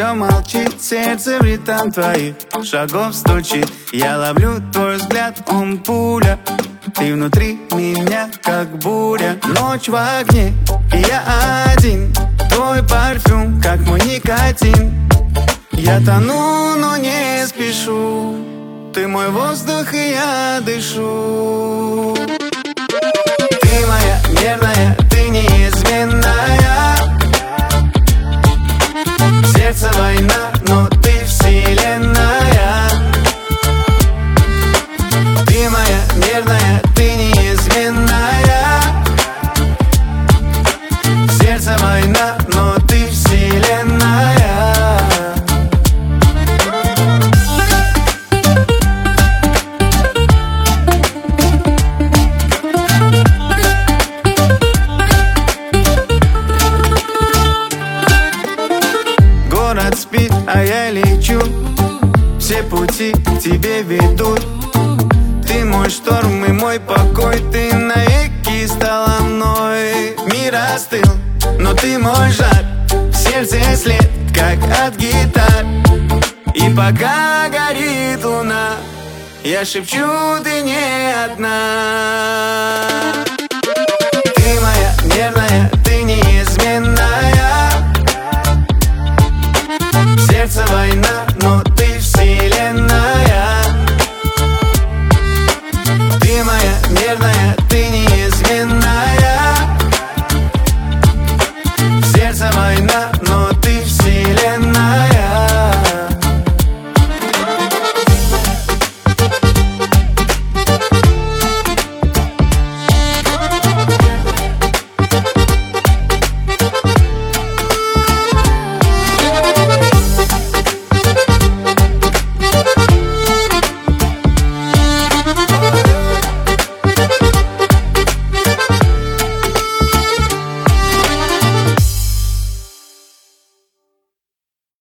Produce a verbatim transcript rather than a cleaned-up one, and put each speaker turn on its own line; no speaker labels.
все молчит, сердце в ритм твоих шагов стучит. Я ловлю твой взгляд, он пуля. Ты внутри меня, как буря. Ночь в огне, и я один. Твой парфюм, как мой никотин. Я тону, но не спешу. Ты мой воздух, и я дышу. Ты моя нервная, ты неизменная. Сердце война, но ты вселенная. Ты моя нервная, ты неизменная. Сердце война, но ты вселенная. Город спит, а я лечу. Все пути к тебе ведут. Ты мой шторм и мой покой. Ты навеки стала мной. Мир остыл, но ты мой жар. В сердце след, как от гитар. И пока горит луна, я шепчу, ты не одна. Ты моя нервная, ты неизменная. Сердце война, но